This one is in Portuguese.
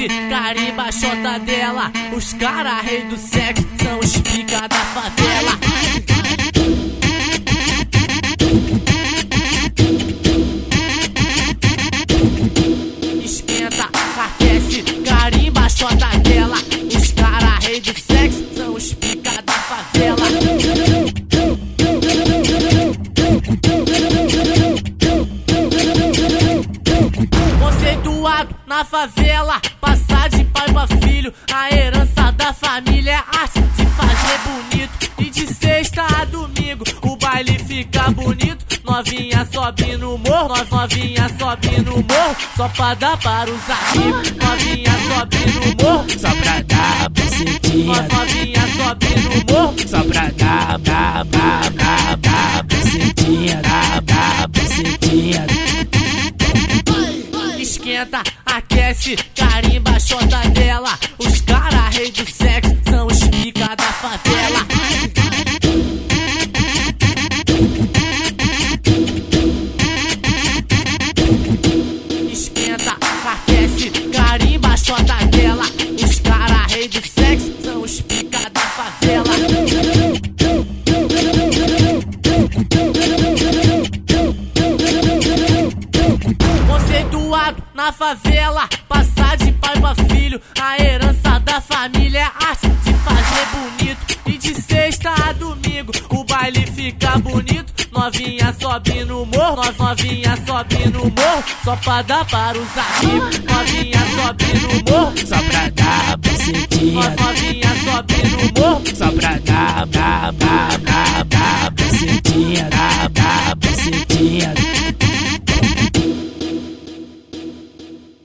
aquece, carimba a xota dela. Os cara rei do sexo são os pica da favela. Esquenta, aquece, carimba a xota dela. Os cara rei do sexo são os pica da favela. Conceituado na favela, passar de pai pra filho. A herança da família é arte de fazer bonito. E de sexta a domingo o baile fica bonito. Novinha sobe no morro, novinha sobe no morro, só pra dar para os amigos. Novinha sobe no morro, só pra dar bucetinha. Novinha sobe no morro, só pra dar bucetinha, bucetinha. Esquenta, aquece, carimba a xota dela. Os cara rei do sexo são os pica da favela. Esquenta, aquece, carimba a xota dela. Os cara rei do sexo são os pica da favela. Conceituado na favela, passar de pai pra filho. A herança da família é arte de fazer bonito. E de sexta a domingo o baile fica bonito. Novinha sobe no morro, novinha sobe no morro, só pra dar para os amigos. Novinha sobe no morro, só pra dar bucetinha. novinha sobe no morro, só pra dar bucetinha.